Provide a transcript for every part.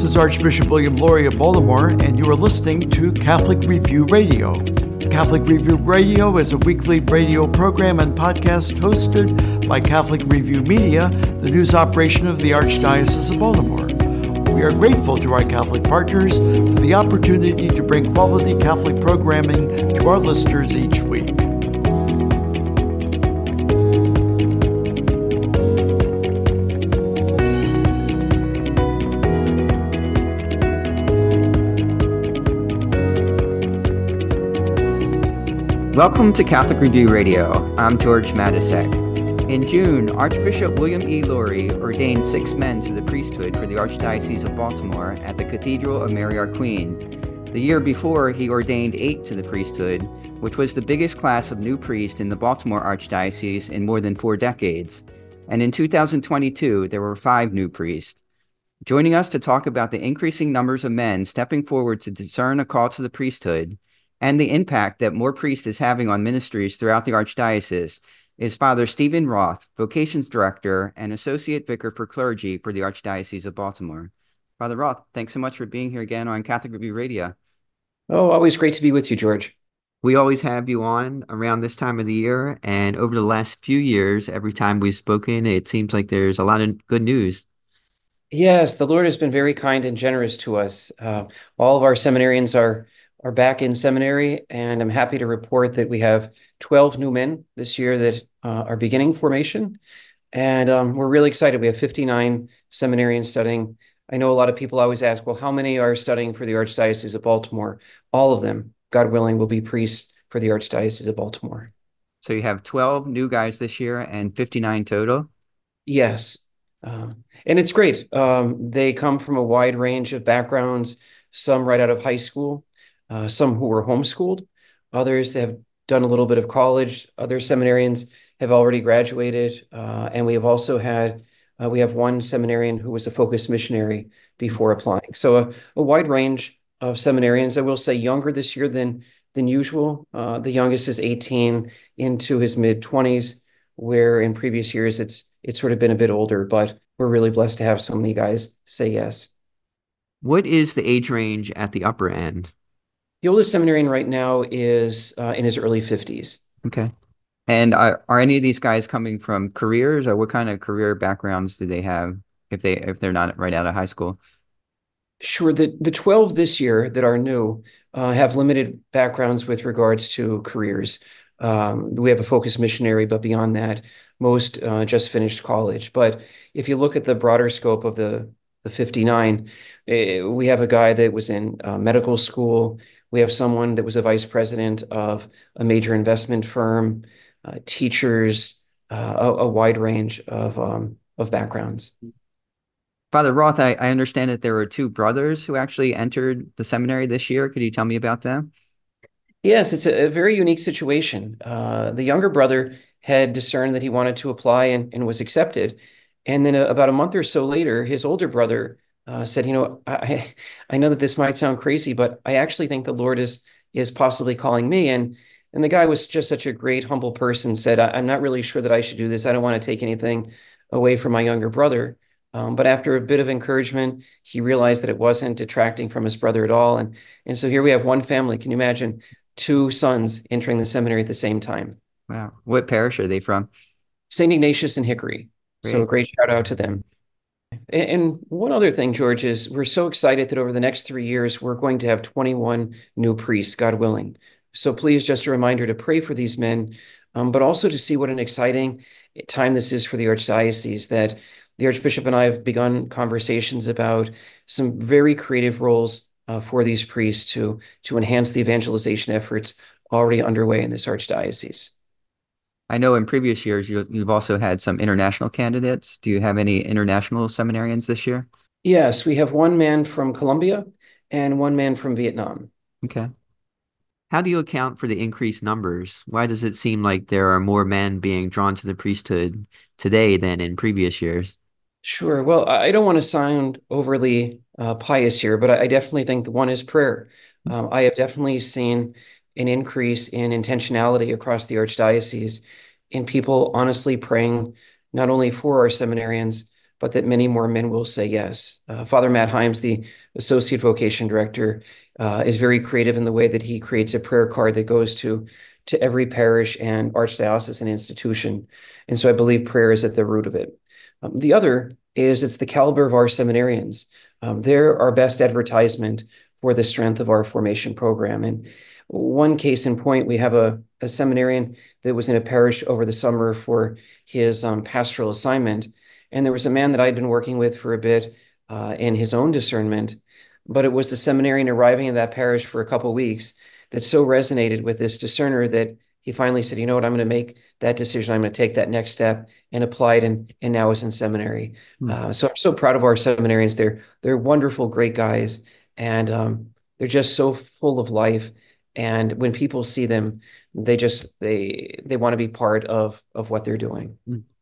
is Archbishop William Lori of Baltimore, and you are listening to Catholic Review Radio. Catholic Review Radio is a weekly radio program and podcast hosted by Catholic Review Media, the news operation of the Archdiocese of Baltimore. We are grateful to our Catholic partners for the opportunity to bring quality Catholic programming to our listeners each week. Welcome to Catholic Review Radio. I'm George Matysek. In June, Archbishop William E. Lori ordained 6 men to the priesthood for the Archdiocese of Baltimore at the Cathedral of Mary Our Queen. The year before, he ordained 8 to the priesthood, which was the biggest class of new priests in the Baltimore Archdiocese in more than 4 decades. And in 2022, there were 5 new priests. Joining us to talk about the increasing numbers of men stepping forward to discern a call to the priesthood and the impact that more priests is having on ministries throughout the Archdiocese is Father Stephen Roth, Vocations Director and Associate Vicar for Clergy for the Archdiocese of Baltimore. Father Roth, thanks so much for being here again on Catholic Review Radio. Oh, always great to be with you, George. We always have you on around this time of the year, and over the last few years, every time we've spoken, it seems like there's a lot of good news. Yes, the Lord has been very kind and generous to us. All of our seminarians are back in seminary, and I'm happy to report that we have 12 new men this year that are beginning formation, and we're really excited. We have 59 seminarians studying. I know a lot of people always ask, well, how many are studying for the Archdiocese of Baltimore? All of them, God willing, will be priests for the Archdiocese of Baltimore. So you have 12 new guys this year and 59 total? Yes, and it's great. They come from a wide range of backgrounds, some right out of high school, some who were homeschooled, others that have done a little bit of college, other seminarians have already graduated, and we have also had, we have one seminarian who was a focused missionary before applying. So a wide range of seminarians. I will say younger this year than usual. The youngest is 18 into his mid-20s, where in previous years it's sort of been a bit older, but we're really blessed to have so many guys say yes. What is the age range at the upper end? The oldest seminarian right now is in his early 50s. Okay. And are any of these guys coming from careers, or what kind of career backgrounds do they have if they're not right out of high school? Sure. The 12 this year that are new have limited backgrounds with regards to careers. We have a focused missionary, but beyond that, most just finished college. But if you look at the broader scope of the 59, we have a guy that was in medical school. We have someone that was a vice president of a major investment firm, teachers, a wide range of backgrounds. Father Roth, I understand that there were 2 brothers who actually entered the seminary this year. Could you tell me about them? Yes, it's a very unique situation. The younger brother had discerned that he wanted to apply and was accepted. And then about a month or so later, his older brother said, I know that this might sound crazy, but I actually think the Lord is possibly calling me. And the guy was just such a great, humble person, said, I'm not really sure that I should do this. I don't want to take anything away from my younger brother. But after a bit of encouragement, he realized that it wasn't detracting from his brother at all. And so here we have one family. Can you imagine 2 sons entering the seminary at the same time? Wow. What parish are they from? St. Ignatius and Hickory. Great. So a great shout out to them. And one other thing, George, is we're so excited that over the next 3 years, we're going to have 21 new priests, God willing. So please, just a reminder to pray for these men, but also to see what an exciting time this is for the Archdiocese, that the Archbishop and I have begun conversations about some very creative roles for these priests to enhance the evangelization efforts already underway in this Archdiocese. I know in previous years, you've also had some international candidates. Do you have any international seminarians this year? Yes, we have one man from Colombia and one man from Vietnam. Okay. How do you account for the increased numbers? Why does it seem like there are more men being drawn to the priesthood today than in previous years? Sure. Well, I don't want to sound overly pious here, but I definitely think the one is prayer. I have definitely seen an increase in intentionality across the Archdiocese in people honestly praying not only for our seminarians, but that many more men will say yes. Father Matt Himes, the Associate Vocation Director, is very creative in the way that he creates a prayer card that goes to every parish and archdiocesan institution. And so I believe prayer is at the root of it. The other is it's the caliber of our seminarians. They're our best advertisement for the strength of our formation program. And one case in point, we have a seminarian that was in a parish over the summer for his pastoral assignment. And there was a man that I'd been working with for a bit in his own discernment, but it was the seminarian arriving in that parish for a couple of weeks that so resonated with this discerner that he finally said, you know what, I'm going to make that decision. I'm going to take that next step and apply it and now is in seminary. So I'm so proud of our seminarians. They're wonderful, great guys. And they're just so full of life. And when people see them, they want to be part of what they're doing.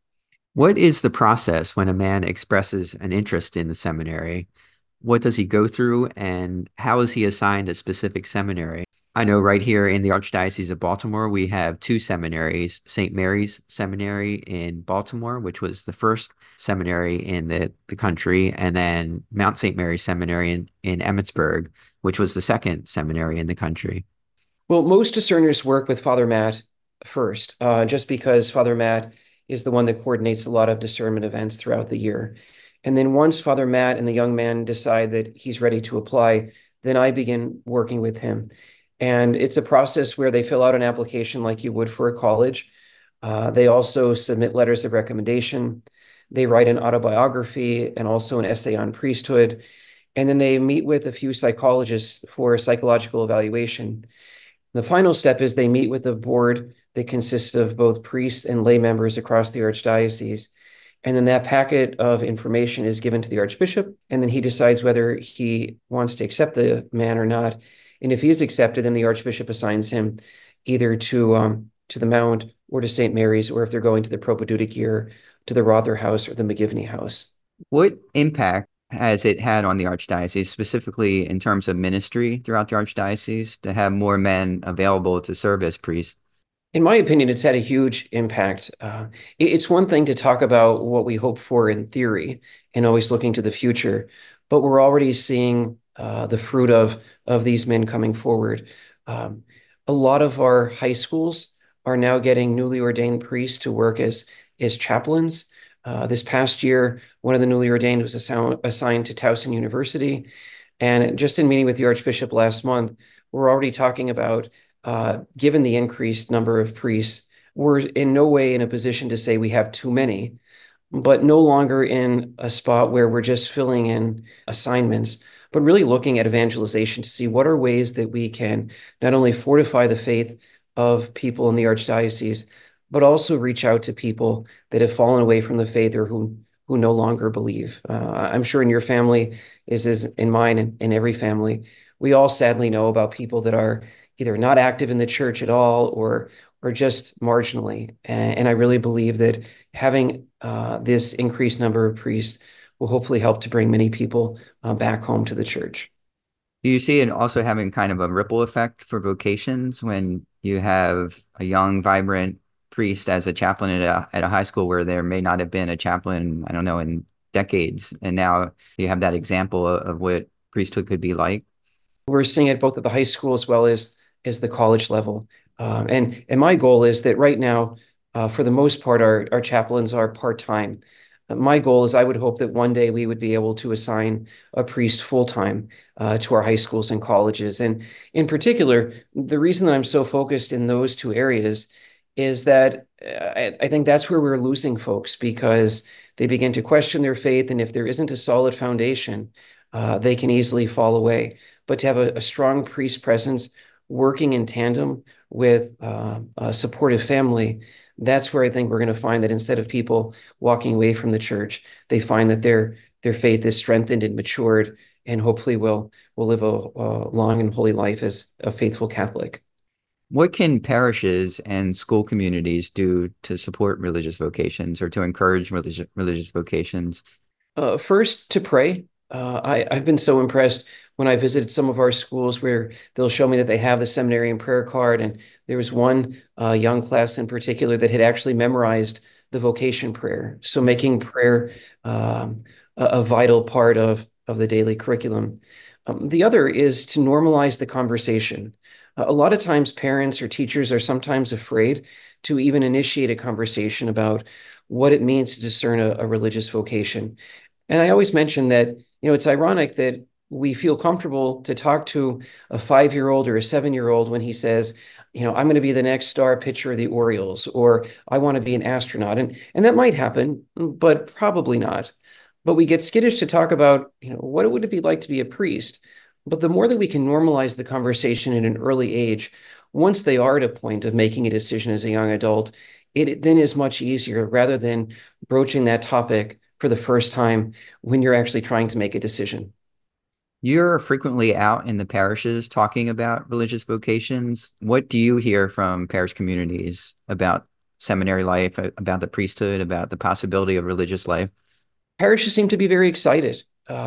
What is the process when a man expresses an interest in the seminary? What does he go through, and how is he assigned a specific seminary? I know right here in the Archdiocese of Baltimore, we have two seminaries, St. Mary's Seminary in Baltimore, which was the first seminary in the country, and then Mount St. Mary's Seminary in Emmitsburg, which was the second seminary in the country. Well, most discerners work with Father Matt first, just because Father Matt is the one that coordinates a lot of discernment events throughout the year. And then once Father Matt and the young man decide that he's ready to apply, then I begin working with him. And it's a process where they fill out an application like you would for a college. They also submit letters of recommendation. They write an autobiography and also an essay on priesthood. And then they meet with a few psychologists for a psychological evaluation. The final step is they meet with a board that consists of both priests and lay members across the archdiocese. And then that packet of information is given to the archbishop, and then he decides whether he wants to accept the man or not. And if he is accepted, then the archbishop assigns him either to the Mount or to St. Mary's, or if they're going to the propedeutic year, to the Rother House or the McGivney House. What impact has it had on the archdiocese, specifically in terms of ministry throughout the archdiocese, to have more men available to serve as priests? In my opinion, it's had a huge impact. It's one thing to talk about what we hope for in theory and always looking to the future, but we're already seeing the fruit of these men coming forward. A lot of our high schools are now getting newly ordained priests to work as chaplains. This past year, one of the newly ordained was assigned to Towson University. And just in meeting with the Archbishop last month, we're already talking about, given the increased number of priests, we're in no way in a position to say we have too many, but no longer in a spot where we're just filling in assignments, but really looking at evangelization to see what are ways that we can not only fortify the faith of people in the archdiocese, but also reach out to people that have fallen away from the faith or who no longer believe. I'm sure in your family, is in mine and in every family, we all sadly know about people that are either not active in the church at all or just marginally. And I really believe that having this increased number of priests will hopefully help to bring many people back home to the church. Do you see it also having kind of a ripple effect for vocations when you have a young, vibrant priest as a chaplain at a high school where there may not have been a chaplain, I don't know, in decades, and now you have that example of what priesthood could be like? We're seeing it both at the high school as well as the college level. And my goal is that right now, for the most part, our chaplains are part-time. My goal is I would hope that one day we would be able to assign a priest full-time to our high schools and colleges. And in particular, the reason that I'm so focused in those two areas is that I think that's where we're losing folks, because they begin to question their faith. And if there isn't a solid foundation, they can easily fall away. But to have a strong priest presence working in tandem with a supportive family, that's where I think we're going to find that instead of people walking away from the church, they find that their faith is strengthened and matured, and hopefully will live a long and holy life as a faithful Catholic. What can parishes and school communities do to support religious vocations or to encourage religious vocations? First, to pray. I've been so impressed when I visited some of our schools where they'll show me that they have the seminarian prayer card. And there was one young class in particular that had actually memorized the vocation prayer. So making prayer a vital part of the daily curriculum. The other is to normalize the conversation. A lot of times parents or teachers are sometimes afraid to even initiate a conversation about what it means to discern a religious vocation. And I always mention that, it's ironic that we feel comfortable to talk to a 5-year-old or a 7-year-old when he says, I'm going to be the next star pitcher of the Orioles, or I want to be an astronaut. And that might happen, but probably not. But we get skittish to talk about, what would it be like to be a priest? But the more that we can normalize the conversation at an early age, once they are at a point of making a decision as a young adult, it then is much easier rather than broaching that topic for the first time when you're actually trying to make a decision. You're frequently out in the parishes talking about religious vocations. What do you hear from parish communities about seminary life, about the priesthood, about the possibility of religious life? Parishes seem to be very excited.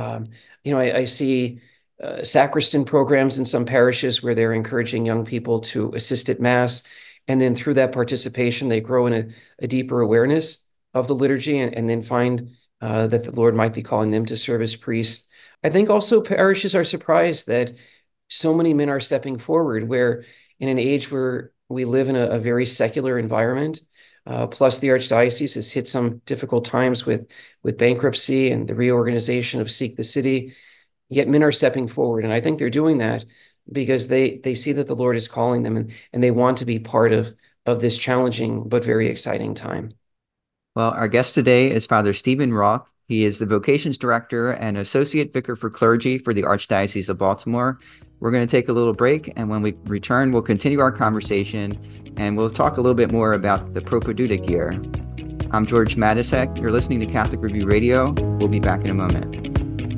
I see sacristan programs in some parishes where they're encouraging young people to assist at Mass. And then through that participation, they grow in a deeper awareness of the liturgy and then find that the Lord might be calling them to serve as priests. I think also parishes are surprised that so many men are stepping forward, where in an age where we live in a very secular environment, plus the Archdiocese has hit some difficult times with bankruptcy and the reorganization of Seek the City, yet men are stepping forward. And I think they're doing that because they see that the Lord is calling them and they want to be part of this challenging but very exciting time. Well, our guest today is Father Stephen Roth. He is the Vocations Director and Associate Vicar for Clergy for the Archdiocese of Baltimore. We're going to take a little break, and when we return, we'll continue our conversation, and we'll talk a little bit more about the Propedeutic year. I'm George Matysek. You're listening to Catholic Review Radio. We'll be back in a moment.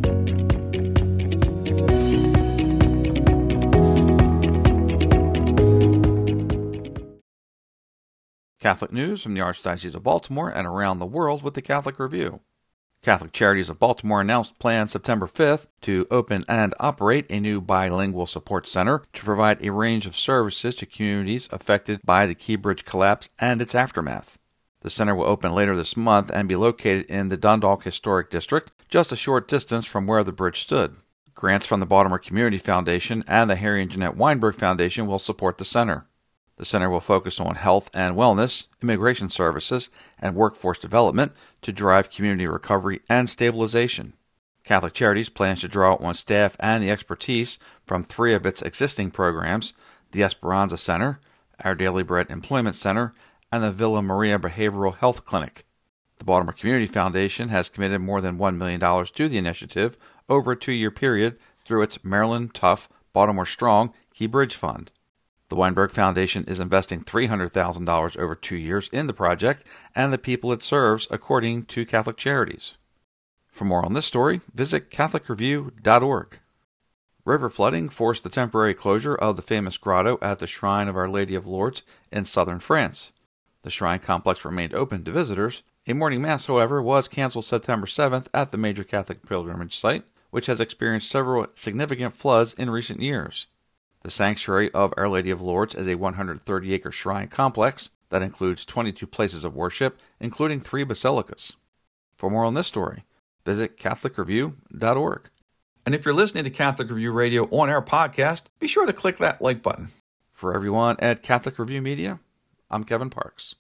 Catholic news from the Archdiocese of Baltimore and around the world with the Catholic Review. Catholic Charities of Baltimore announced plans September 5th to open and operate a new bilingual support center to provide a range of services to communities affected by the Key Bridge collapse and its aftermath. The center will open later this month and be located in the Dundalk Historic District, just a short distance from where the bridge stood. Grants from the Baltimore Community Foundation and the Harry and Jeanette Weinberg Foundation will support the center. The center will focus on health and wellness, immigration services, and workforce development to drive community recovery and stabilization. Catholic Charities plans to draw on staff and the expertise from 3 of its existing programs, the Esperanza Center, Our Daily Bread Employment Center, and the Villa Maria Behavioral Health Clinic. The Baltimore Community Foundation has committed more than $1 million to the initiative over a 2-year period through its Maryland Tough, Baltimore Strong Key Bridge Fund. The Weinberg Foundation is investing $300,000 over 2 years in the project and the people it serves, according to Catholic Charities. For more on this story, visit CatholicReview.org. River flooding forced the temporary closure of the famous grotto at the Shrine of Our Lady of Lourdes in southern France. The shrine complex remained open to visitors. A morning mass, however, was canceled September 7th at the major Catholic pilgrimage site, which has experienced several significant floods in recent years. The Sanctuary of Our Lady of Lourdes is a 130-acre shrine complex that includes 22 places of worship, including 3 basilicas. For more on this story, visit CatholicReview.org. And if you're listening to Catholic Review Radio on our podcast, be sure to click that like button. For everyone at Catholic Review Media, I'm Kevin Parks.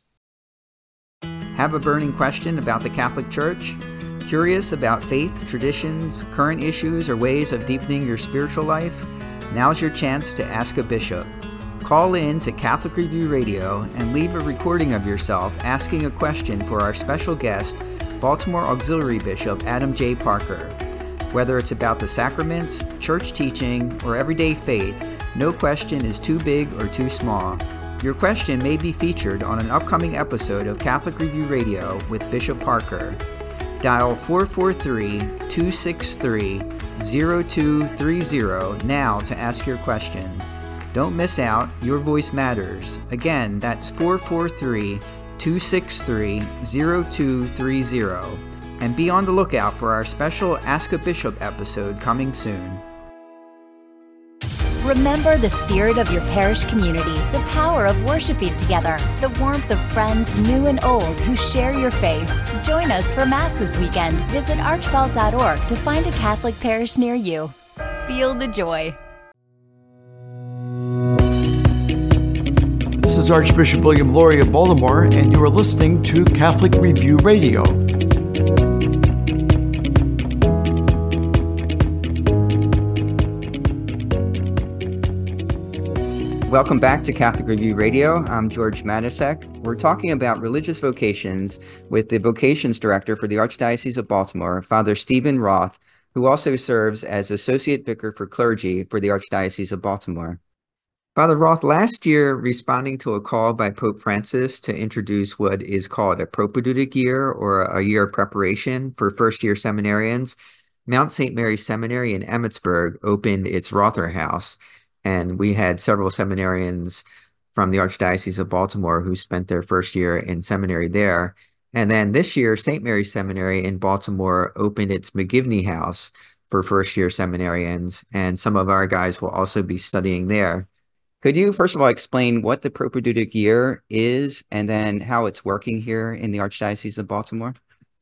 Have a burning question about the Catholic Church? Curious about faith, traditions, current issues, or ways of deepening your spiritual life? Now's your chance to ask a bishop. Call in to Catholic Review Radio and leave a recording of yourself asking a question for our special guest, Baltimore Auxiliary Bishop Adam J. Parker. Whether it's about the sacraments, church teaching, or everyday faith, no question is too big or too small. Your question may be featured on an upcoming episode of Catholic Review Radio with Bishop Parker. Dial 443-263-0230 now to ask your question. Don't miss out, your voice matters. Again, that's 443-263-0230. And be on the lookout for our special Ask a Bishop episode coming soon. Remember the spirit of your parish community, the power of worshiping together, the warmth of friends new and old who share your faith. Join us for Mass this weekend. Visit archbell.org to find a Catholic parish near you. Feel the joy. This is Archbishop William Lori of Baltimore, and you are listening to Catholic Review Radio. Welcome back to Catholic Review Radio. I'm George Matysek. We're talking about religious vocations with the vocations director for the Archdiocese of Baltimore, Father Stephen Roth, who also serves as Associate Vicar for Clergy for the Archdiocese of Baltimore. Father Roth, last year, responding to a call by Pope Francis to introduce what is called a propedeutic year or a year of preparation for first-year seminarians, Mount St. Mary's Seminary in Emmitsburg opened its Rother House. And we had several seminarians from the Archdiocese of Baltimore who spent their first year in seminary there. And then this year, St. Mary's Seminary in Baltimore opened its McGivney House for first-year seminarians, and some of our guys will also be studying there. Could you, first of all, explain what the propedeutic year is and then how it's working here in the Archdiocese of Baltimore?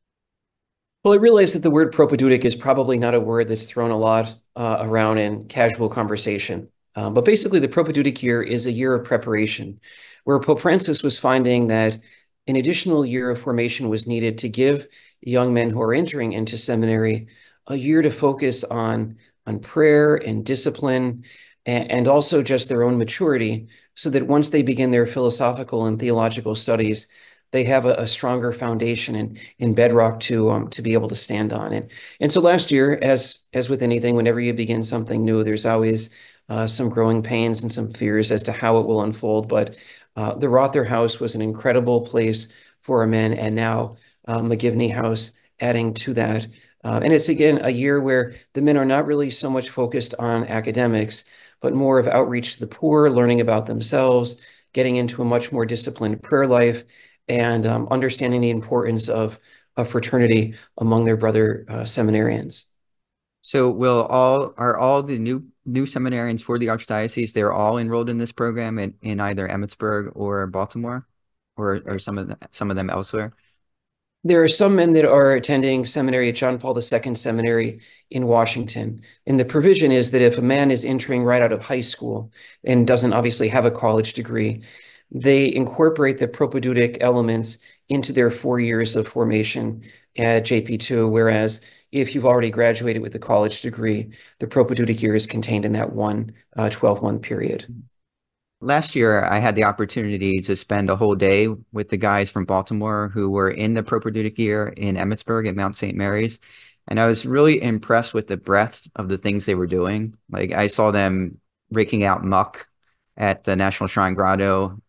Well, I realize that the word propedeutic is probably not a word that's thrown a lot around in casual conversation. But basically, the propedeutic year is a year of preparation, where Pope Francis was finding that an additional year of formation was needed to give young men who are entering into seminary a year to focus on prayer and discipline, and also just their own maturity, so that once they begin their philosophical and theological studies, they have a stronger foundation in bedrock to be able to stand on. And so last year, as with anything, whenever you begin something new, there's always some growing pains and some fears as to how it will unfold. But the Rother House was an incredible place for our men, and now McGivney House adding to that. And it's, again, a year where the men are not really so much focused on academics, but more of outreach to the poor, learning about themselves, getting into a much more disciplined prayer life, and understanding the importance of fraternity among their brother seminarians. So are all the new seminarians for the Archdiocese, they're all enrolled in this program in either Emmitsburg or Baltimore, or some of them elsewhere? There are some men that are attending seminary at John Paul II Seminary in Washington. And the provision is that if a man is entering right out of high school and doesn't obviously have a college degree, they incorporate the propedeutic elements into their 4 years of formation at JP2, whereas if you've already graduated with a college degree, the propedeutic year is contained in that one 12-month period. Last year, I had the opportunity to spend a whole day with the guys from Baltimore who were in the propedeutic year in Emmitsburg at Mount St. Mary's. And I was really impressed with the breadth of the things they were doing. Like, I saw them raking out muck at the National Shrine Grotto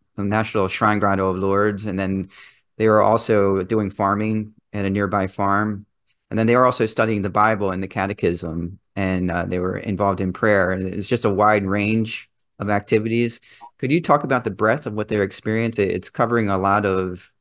of Lourdes. And then they were also doing farming at a nearby farm. And then they were also studying the Bible and the Catechism, and they were involved in prayer. And it's just a wide range of activities. Could you talk about the breadth of what they're experiencing? It's covering a lot of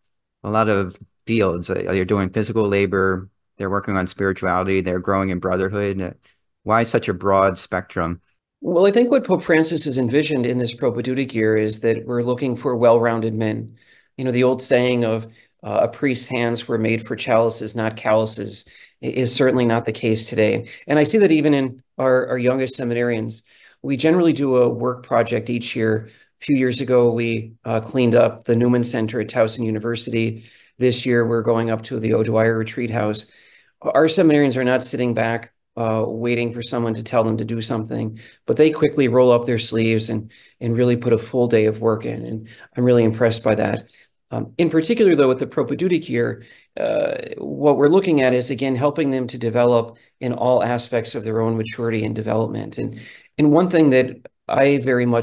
fields. They're doing physical labor, they're working on spirituality, they're growing in brotherhood. Why such a broad spectrum? Well, I think what Pope Francis has envisioned in this propedeutic year is that we're looking for well-rounded men. You know, the old saying of a priest's hands were made for chalices, not calluses, is certainly not the case today. And I see that even in our youngest seminarians. We generally do a work project each year. A few years ago, we cleaned up the Newman Center at Towson University. This year, we're going up to the O'Dwyer Retreat House. Our seminarians are not sitting back waiting for someone to tell them to do something, but they quickly roll up their sleeves and really put a full day of work in. And I'm really impressed by that. In particular, though, with the propedeutic year, what we're looking at is, again, helping them to develop in all aspects of their own maturity and development. And one thing that I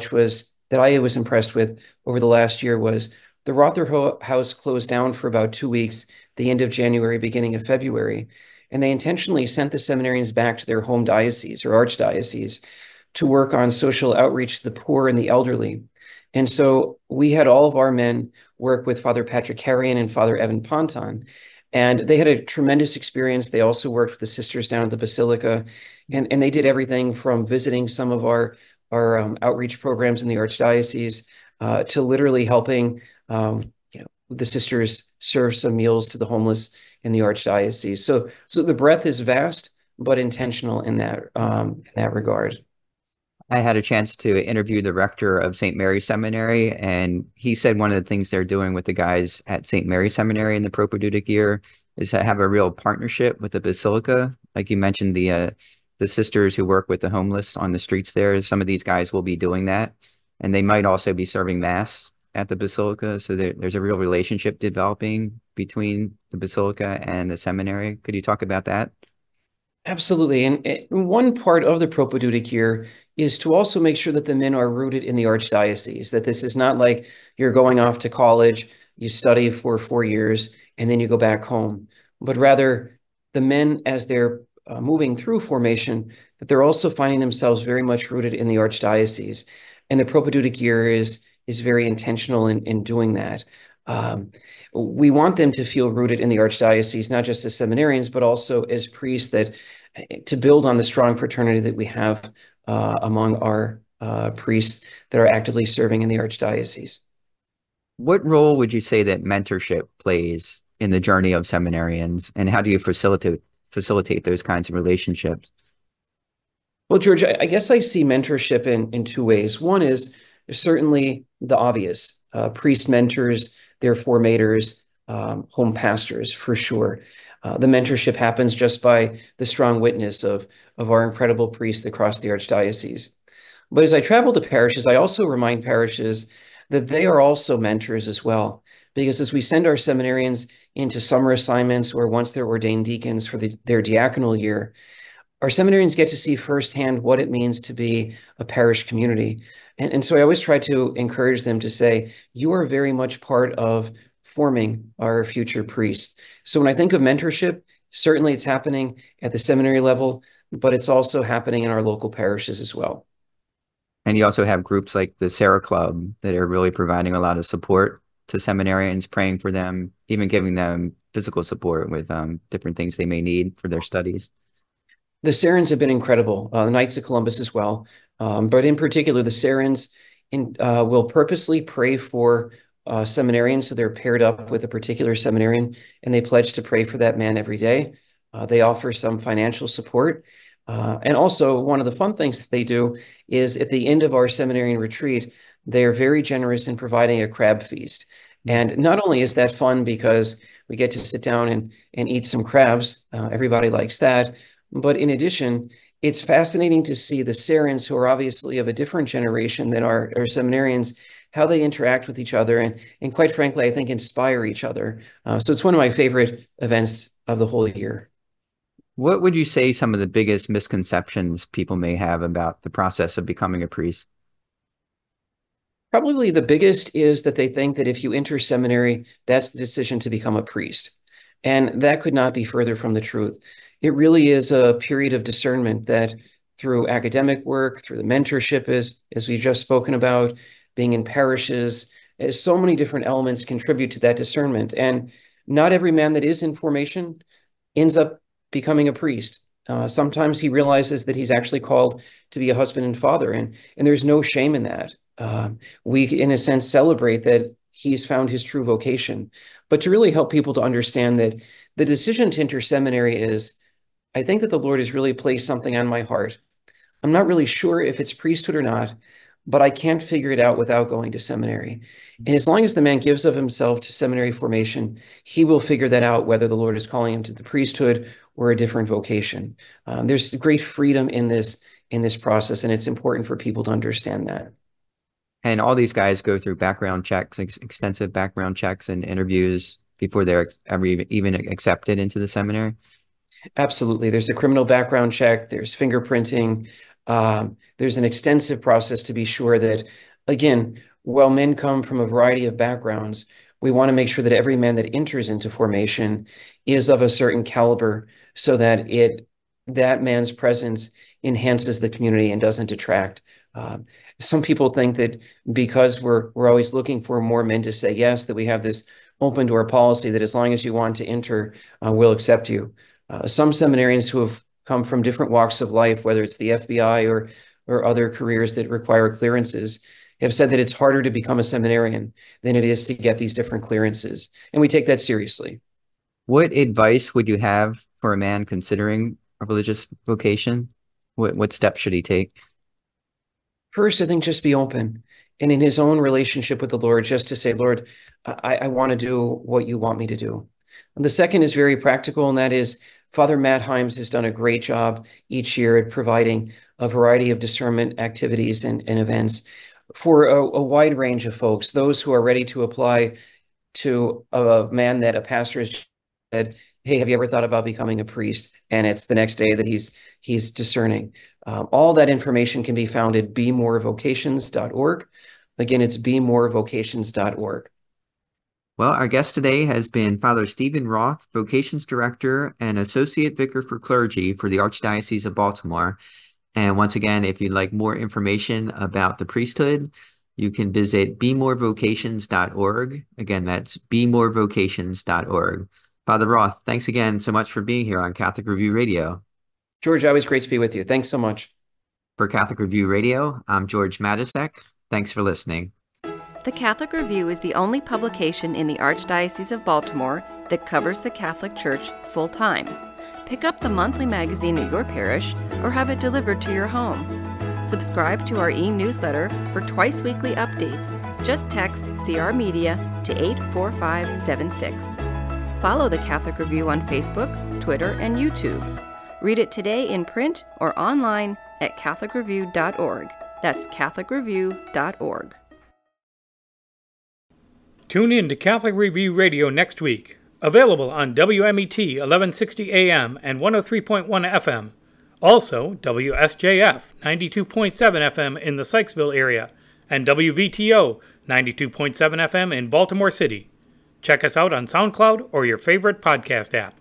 was impressed with over the last year was the Rother House closed down for about 2 weeks, the end of January, beginning of February. And they intentionally sent the seminarians back to their home diocese or archdiocese to work on social outreach to the poor and the elderly. And so we had all of our men work with Father Patrick Carrion and Father Evan Ponton, and they had a tremendous experience. They also worked with the sisters down at the Basilica, and they did everything from visiting some of our outreach programs in the Archdiocese, to literally helping the sisters serve some meals to the homeless in the Archdiocese. So the breadth is vast, but intentional in that regard. I had a chance to interview the rector of St. Mary's Seminary, and he said one of the things they're doing with the guys at St. Mary's Seminary in the propedeutic year is to have a real partnership with the Basilica. Like you mentioned, the sisters who work with the homeless on the streets there, some of these guys will be doing that, and they might also be serving Mass at the Basilica. So there's a real relationship developing between the Basilica and the seminary. Could you talk about that? Absolutely. And one part of the propedeutic year is to also make sure that the men are rooted in the Archdiocese, that this is not like you're going off to college, you study for 4 years, and then you go back home, but rather the men, as they're moving through formation, that they're also finding themselves very much rooted in the Archdiocese. And the propedeutic year is very intentional in doing that. We want them to feel rooted in the Archdiocese, not just as seminarians, but also as priests, that to build on the strong fraternity that we have among our priests that are actively serving in the Archdiocese. What role would you say that mentorship plays in the journey of seminarians, and how do you facilitate those kinds of relationships? Well, George, I guess I see mentorship in two ways. One is certainly the obvious, priest mentors, their formators, home pastors, for sure. The mentorship happens just by the strong witness of our incredible priests across the Archdiocese. But as I travel to parishes, I also remind parishes that they are also mentors as well. Because as we send our seminarians into summer assignments, or once they're ordained deacons for their diaconal year, our seminarians get to see firsthand what it means to be a parish community. And so I always try to encourage them to say, you are very much part of forming our future priests. So when I think of mentorship, certainly it's happening at the seminary level, but it's also happening in our local parishes as well. And you also have groups like the Sarah Club that are really providing a lot of support to seminarians, praying for them, even giving them physical support with different things they may need for their studies. The Sarans have been incredible, the Knights of Columbus as well. But in particular, the Sarans will purposely pray for seminarians. So they're paired up with a particular seminarian, and they pledge to pray for that man every day. They offer some financial support. And also, one of the fun things that they do is at the end of our seminarian retreat, they're very generous in providing a crab feast. And not only is that fun because we get to sit down and eat some crabs, everybody likes that, but in addition, it's fascinating to see the Sarans, who are obviously of a different generation than our seminarians, how they interact with each other and quite frankly, I think inspire each other. So it's one of my favorite events of the whole year. What would you say some of the biggest misconceptions people may have about the process of becoming a priest? Probably the biggest is that they think that if you enter seminary, that's the decision to become a priest. And that could not be further from the truth. It really is a period of discernment that through academic work, through the mentorship, as we've just spoken about, being in parishes, as so many different elements contribute to that discernment. And not every man that is in formation ends up becoming a priest. Sometimes he realizes that he's actually called to be a husband and father, and there's no shame in that. We, in a sense, celebrate that he's found his true vocation. But to really help people to understand that the decision to enter seminary is, I think that the Lord has really placed something on my heart. I'm not really sure if it's priesthood or not, but I can't figure it out without going to seminary. And as long as the man gives of himself to seminary formation, he will figure that out, whether the Lord is calling him to the priesthood or a different vocation. There's great freedom in this process, and it's important for people to understand that. And all these guys go through background checks, extensive background checks and interviews before they're ever even accepted into the seminary? Absolutely. There's a criminal background check. There's fingerprinting. There's an extensive process to be sure that, again, while men come from a variety of backgrounds, we want to make sure that every man that enters into formation is of a certain caliber so that that man's presence enhances the community and doesn't detract. Some people think that because we're always looking for more men to say yes, that we have this open door policy that as long as you want to enter, we'll accept you. Some seminarians who have come from different walks of life, whether it's the FBI or other careers that require clearances have said that it's harder to become a seminarian than it is to get these different clearances. And we take that seriously. What advice would you have for a man considering a religious vocation? What steps should he take? First, I think just be open. And in his own relationship with the Lord, just to say, Lord, I want to do what you want me to do. And the second is very practical, and that is Father Matt Himes has done a great job each year at providing a variety of discernment activities and events for a wide range of folks, those who are ready to apply to a man that a pastor has said, hey, have you ever thought about becoming a priest? And it's the next day that he's discerning. All that information can be found at bemorevocations.org. Again, it's bemorevocations.org. Well, our guest today has been Father Stephen Roth, Vocations Director and Associate Vicar for Clergy for the Archdiocese of Baltimore. And once again, if you'd like more information about the priesthood, you can visit bemorevocations.org. Again, that's bemorevocations.org. Father Roth, thanks again so much for being here on Catholic Review Radio. George, always great to be with you. Thanks so much. For Catholic Review Radio, I'm George Matysek. Thanks for listening. The Catholic Review is the only publication in the Archdiocese of Baltimore that covers the Catholic Church full-time. Pick up the monthly magazine at your parish or have it delivered to your home. Subscribe to our e-newsletter for twice-weekly updates. Just text CR Media to 84576. Follow the Catholic Review on Facebook, Twitter, and YouTube. Read it today in print or online at catholicreview.org. That's catholicreview.org. Tune in to Catholic Review Radio next week. Available on WMET 1160 AM and 103.1 FM. Also, WSJF 92.7 FM in the Sykesville area and WVTO 92.7 FM in Baltimore City. Check us out on SoundCloud or your favorite podcast app.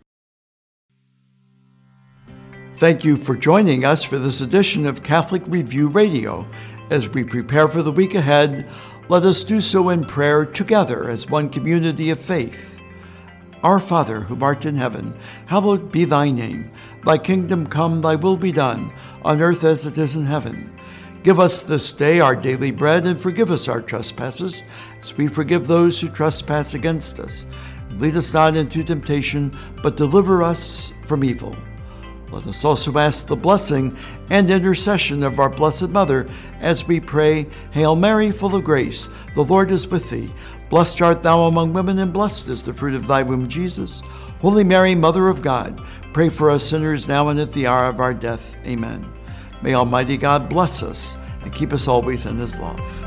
Thank you for joining us for this edition of Catholic Review Radio. As we prepare for the week ahead, let us do so in prayer together as one community of faith. Our Father, who art in heaven, hallowed be thy name. Thy kingdom come, thy will be done, on earth as it is in heaven. Give us this day our daily bread, and forgive us our trespasses, as we forgive those who trespass against us. Lead us not into temptation, but deliver us from evil. Let us also ask the blessing and intercession of our Blessed Mother as we pray, Hail Mary, full of grace, the Lord is with thee. Blessed art thou among women, and blessed is the fruit of thy womb, Jesus. Holy Mary, Mother of God, pray for us sinners now and at the hour of our death. Amen. May Almighty God bless us and keep us always in his love.